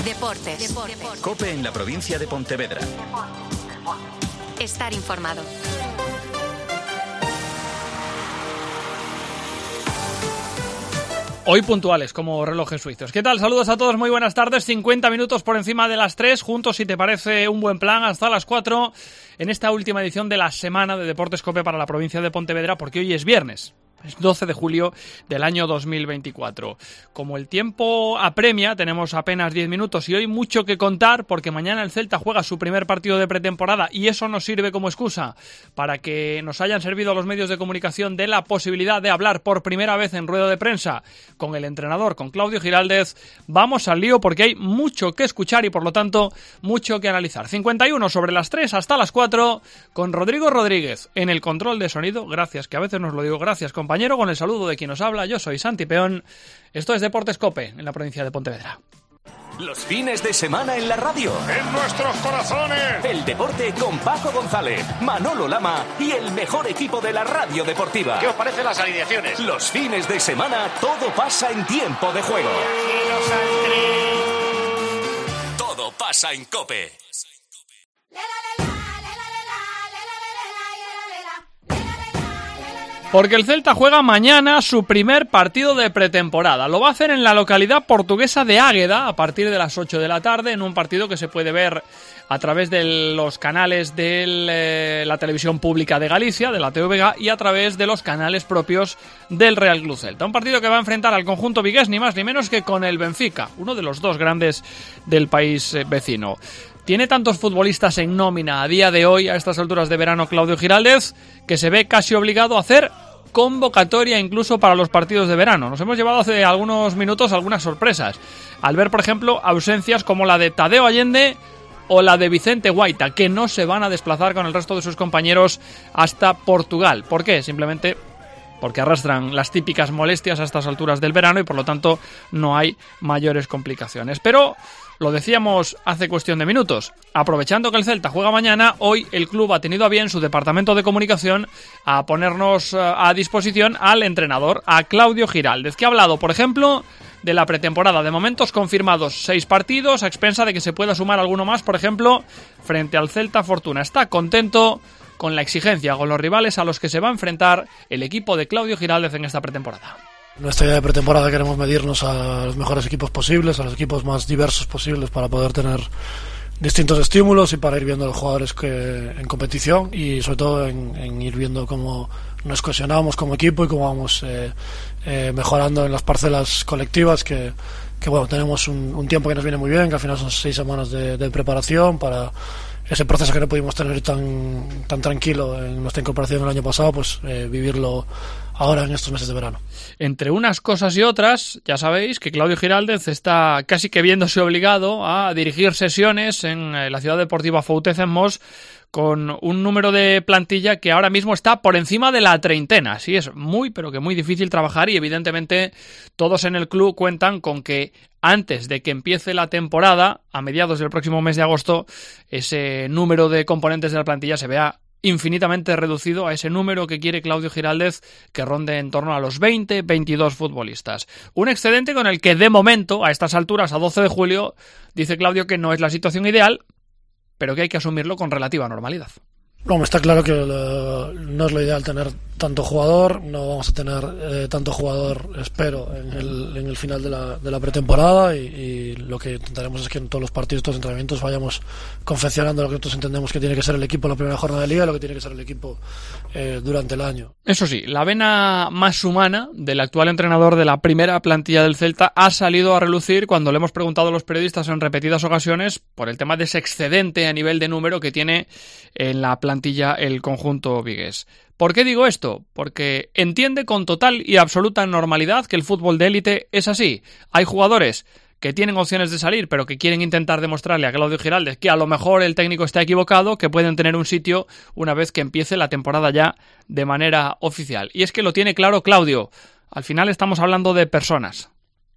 Deportes. COPE en la provincia de Pontevedra. Estar informado. Hoy puntuales, como relojes suizos. ¿Qué tal? Saludos a todos, muy buenas tardes. 50 minutos por encima de las 3, juntos si te parece un buen plan, hasta las 4, en esta última edición de la semana de Deportes COPE para la provincia de Pontevedra, porque hoy es viernes. Es 12 de julio del año 2024. Como el tiempo apremia, tenemos apenas 10 minutos y hoy mucho que contar porque mañana el Celta juega su primer partido de pretemporada y eso nos sirve como excusa para que nos hayan servido a los medios de comunicación de la posibilidad de hablar por primera vez en rueda de prensa con el entrenador, con Claudio Giraldez. Vamos al lío porque hay mucho que escuchar y por lo tanto mucho que analizar. 51 sobre las 3 hasta las 4 con Rodrigo Rodríguez en el control de sonido. Gracias, que a veces nos lo digo. Gracias, compañero. Con el saludo de quien nos habla, yo soy Santi Peón. Esto es Deportes COPE en la provincia de Pontevedra. Los fines de semana en la radio. ¡En nuestros corazones! El deporte con Paco González, Manolo Lama y el mejor equipo de la radio deportiva. ¿Qué os parecen las alineaciones? Los fines de semana todo pasa en tiempo de juego. Todo pasa en COPE. Porque el Celta juega mañana su primer partido de pretemporada. Lo va a hacer en la localidad portuguesa de Águeda a partir de las 8 de la tarde en un partido que se puede ver a través de los canales de la televisión pública de Galicia, de la TVG, y a través de los canales propios del Real Club Celta. Un partido que va a enfrentar al conjunto vigués ni más ni menos que con el Benfica, uno de los dos grandes del país vecino. Tiene tantos futbolistas en nómina a día de hoy, a estas alturas de verano, Claudio Giraldez, que se ve casi obligado a hacer convocatoria incluso para los partidos de verano. Nos hemos llevado hace algunos minutos algunas sorpresas, al ver, por ejemplo, ausencias como la de Tadeo Allende o la de Vicente Guaita, que no se van a desplazar con el resto de sus compañeros hasta Portugal. ¿Por qué? Simplemente porque arrastran las típicas molestias a estas alturas del verano y por lo tanto no hay mayores complicaciones. Pero lo decíamos hace cuestión de minutos, aprovechando que el Celta juega mañana, hoy el club ha tenido a bien su departamento de comunicación a ponernos a disposición al entrenador, a Claudio Giraldez, que ha hablado, por ejemplo, de la pretemporada. De momentos confirmados 6 partidos, a expensa de que se pueda sumar alguno más, por ejemplo, frente al Celta Fortuna. Está contento con la exigencia, con los rivales a los que se va a enfrentar el equipo de Claudio Giraldez en esta pretemporada. Nuestra idea de pretemporada queremos medirnos a los mejores equipos posibles, a los equipos más diversos posibles para poder tener distintos estímulos y para ir viendo a los jugadores en competición y sobre todo en ir viendo cómo nos cohesionamos como equipo y cómo vamos mejorando en las parcelas colectivas que bueno, tenemos un tiempo que nos viene muy bien, que al final son 6 semanas de preparación para ese proceso que no pudimos tener tan tranquilo en nuestra incorporación el año pasado, pues vivirlo ahora en estos meses de verano. Entre unas cosas y otras, ya sabéis que Claudio Giraldez está casi que viéndose obligado a dirigir sesiones en la ciudad deportiva Foutez en Mos con un número de plantilla que ahora mismo está por encima de la treintena. Sí, es muy, pero que muy difícil trabajar y evidentemente todos en el club cuentan con que antes de que empiece la temporada, a mediados del próximo mes de agosto, ese número de componentes de la plantilla se vea infinitamente reducido a ese número que quiere Claudio Giraldez, que ronde en torno a los 20-22 futbolistas. Un excedente con el que de momento, a estas alturas, a 12 de julio, dice Claudio que no es la situación ideal, pero que hay que asumirlo con relativa normalidad. No, está claro que no es lo ideal tener tanto jugador, no vamos a tener tanto jugador, espero, en el final de la pretemporada y lo que intentaremos es que en todos los partidos, todos los entrenamientos vayamos confeccionando lo que nosotros entendemos que tiene que ser el equipo en la primera jornada de liga y lo que tiene que ser el equipo durante el año. Eso sí, la vena más humana del actual entrenador de la primera plantilla del Celta ha salido a relucir cuando le hemos preguntado a los periodistas en repetidas ocasiones por el tema de ese excedente a nivel de número que tiene en la plantilla el conjunto vigués. ¿Por qué digo esto? Porque entiende con total y absoluta normalidad que el fútbol de élite es así. Hay jugadores que tienen opciones de salir, pero que quieren intentar demostrarle a Claudio Giraldez que a lo mejor el técnico está equivocado, que pueden tener un sitio una vez que empiece la temporada ya de manera oficial. Y es que lo tiene claro Claudio. Al final estamos hablando de personas.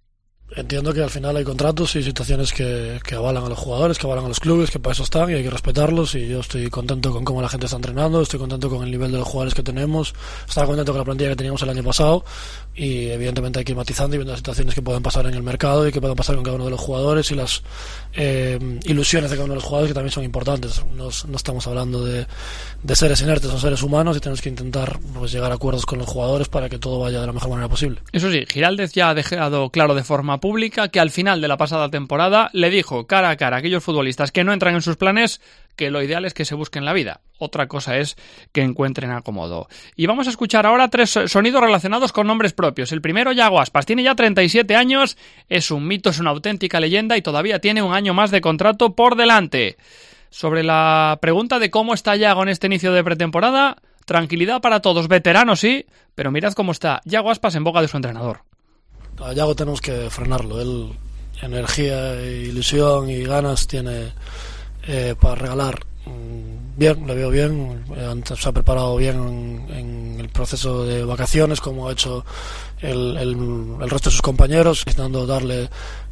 Entiendo que al final hay contratos y situaciones que avalan a los jugadores, que avalan a los clubes, que para eso están y hay que respetarlos, y yo estoy contento con cómo la gente está entrenando, estoy contento con el nivel de los jugadores que tenemos, estaba contento con la plantilla que teníamos el año pasado, y evidentemente hay que ir matizando y viendo las situaciones que pueden pasar en el mercado y que pueden pasar con cada uno de los jugadores y las ilusiones de cada uno de los jugadores, que también son importantes. No estamos hablando de seres inertes, son seres humanos y tenemos que intentar pues llegar a acuerdos con los jugadores para que todo vaya de la mejor manera posible. Eso sí, Giraldez ya ha dejado claro de forma pública que al final de la pasada temporada le dijo cara a cara a aquellos futbolistas que no entran en sus planes que lo ideal es que se busquen la vida. Otra cosa es que encuentren acomodo. Y vamos a escuchar ahora 3 sonidos relacionados con nombres propios. El primero, Yago Aspas. Tiene ya 37 años, es un mito, es una auténtica leyenda y todavía tiene un año más de contrato por delante. Sobre la pregunta de cómo está Yago en este inicio de pretemporada, tranquilidad para todos, veteranos sí, pero mirad cómo está Yago Aspas en boca de su entrenador. A Yago tenemos que frenarlo. Él energía, ilusión y ganas tiene para regalar. Bien, le veo bien, se ha preparado bien en el proceso de vacaciones, como ha hecho el resto de sus compañeros, intentando darle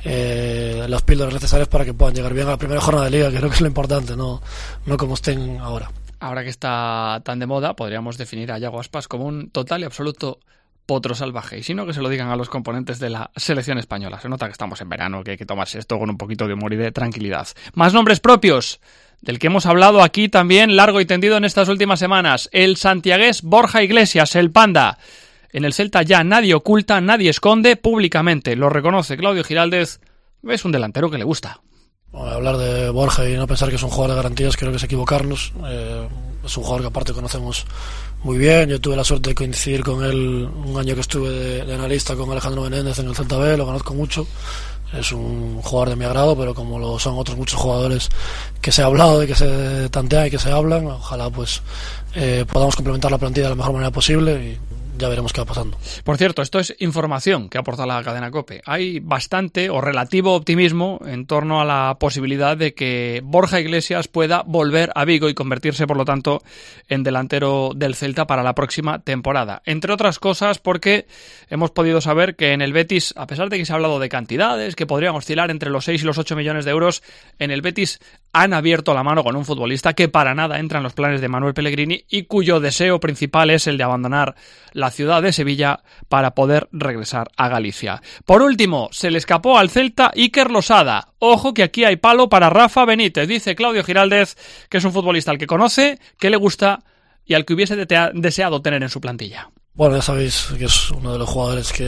las píldoras necesarias para que puedan llegar bien a la primera jornada de liga, que creo que es lo importante, no como estén ahora. Ahora que está tan de moda, podríamos definir a Yago Aspas como un total y absoluto potro salvaje, y si no, que se lo digan a los componentes de la selección española. Se nota que estamos en verano, que hay que tomarse esto con un poquito de humor y de tranquilidad. Más nombres propios, del que hemos hablado aquí también largo y tendido en estas últimas semanas. El santiagués Borja Iglesias, el Panda. En el Celta ya nadie oculta, nadie esconde, públicamente lo reconoce Claudio Giraldez, es un delantero que le gusta. Hablar de Borja y no pensar que es un jugador de garantías creo que es equivocarnos. Es un jugador que aparte conocemos muy bien. Yo tuve la suerte de coincidir con él un año que estuve de analista con Alejandro Menéndez en el Celta B, lo conozco mucho. Es un jugador de mi agrado, pero como lo son otros muchos jugadores que se ha hablado y que se tantean y que se hablan, ojalá pues podamos complementar la plantilla de la mejor manera posible y ya veremos qué va pasando. Por cierto, esto es información que aporta la cadena COPE. Hay bastante o relativo optimismo en torno a la posibilidad de que Borja Iglesias pueda volver a Vigo y convertirse, por lo tanto, en delantero del Celta para la próxima temporada. Entre otras cosas porque hemos podido saber que en el Betis, a pesar de que se ha hablado de cantidades que podrían oscilar entre los 6 y los 8 millones de euros, en el Betis han abierto la mano con un futbolista que para nada entra en los planes de Manuel Pellegrini y cuyo deseo principal es el de abandonar la ciudad de Sevilla para poder regresar a Galicia. Por último, se le escapó al Celta Iker Losada. Ojo que aquí hay palo para Rafa Benítez. Dice Claudio Giraldez que es un futbolista al que conoce, que le gusta y al que hubiese deseado tener en su plantilla. Bueno, ya sabéis que es uno de los jugadores que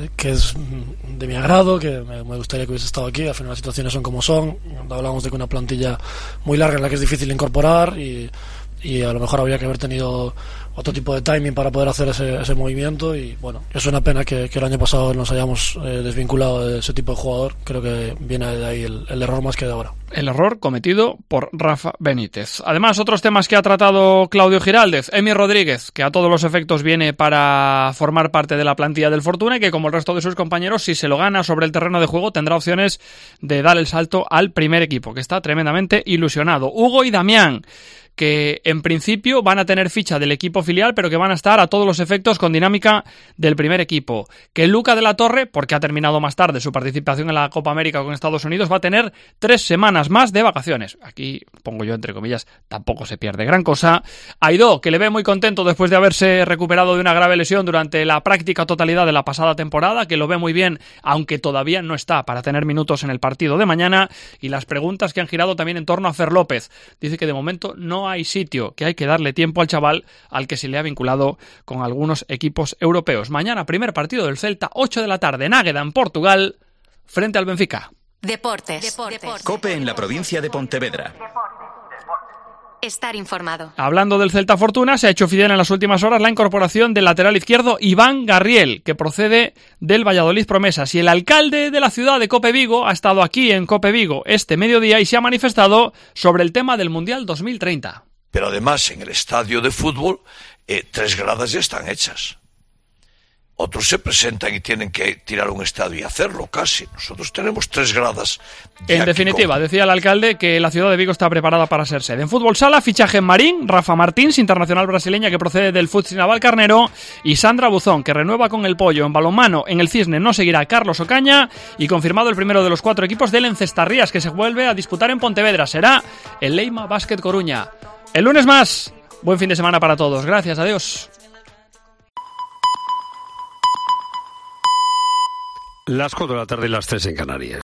es de mi agrado, que me gustaría que hubiese estado aquí. Al final las situaciones son como son. Hablamos de que una plantilla muy larga en la que es difícil incorporar y a lo mejor habría que haber tenido otro tipo de timing para poder hacer ese movimiento y bueno, es una pena que el año pasado nos hayamos desvinculado de ese tipo de jugador. Creo que viene de ahí el error más que de ahora. El error cometido por Rafa Benítez. Además, otros temas que ha tratado Claudio Giraldez. Emi Rodríguez, que a todos los efectos viene para formar parte de la plantilla del Fortuna y que, como el resto de sus compañeros, si se lo gana sobre el terreno de juego, tendrá opciones de dar el salto al primer equipo, que está tremendamente ilusionado. Hugo y Damián, que en principio van a tener ficha del equipo filial, pero que van a estar a todos los efectos con dinámica del primer equipo. Que Luca de la Torre, porque ha terminado más tarde su participación en la Copa América con Estados Unidos, va a tener 3 semanas más de vacaciones. Aquí, pongo yo entre comillas, tampoco se pierde gran cosa. Aidó, que le ve muy contento después de haberse recuperado de una grave lesión durante la práctica totalidad de la pasada temporada, que lo ve muy bien, aunque todavía no está para tener minutos en el partido de mañana. Y las preguntas que han girado también en torno a Fer López. Dice que de momento no hay sitio, que hay que darle tiempo al chaval al que se le ha vinculado con algunos equipos europeos. Mañana, primer partido del Celta, 8 de la tarde en Águeda, en Portugal, frente al Benfica. Deportes. COPE en la provincia de Pontevedra. Estar informado. Hablando del Celta Fortuna, se ha hecho oficial en las últimas horas la incorporación del lateral izquierdo Iván Garriel, que procede del Valladolid Promesas. Y el alcalde de la ciudad de Cope Vigo ha estado aquí en Cope Vigo este mediodía y se ha manifestado sobre el tema del Mundial 2030. Pero además en el estadio de fútbol 3 gradas ya están hechas. Otros se presentan y tienen que tirar un estadio y hacerlo casi. Nosotros tenemos 3 gradas. En definitiva, decía el alcalde que la ciudad de Vigo está preparada para ser sede. En fútbol sala, fichaje en Marín, Rafa Martins, internacional brasileña que procede del Futsi Navalcarnero, y Sandra Buzón, que renueva con el Pollo. En balonmano, en el Cisne no seguirá Carlos Ocaña, y confirmado el primero de los 4 equipos del Encestarrías, que se vuelve a disputar en Pontevedra. Será el Leima Basket Coruña. El lunes más. Buen fin de semana para todos. Gracias, adiós. Las 4 de la tarde y las 3 en Canarias.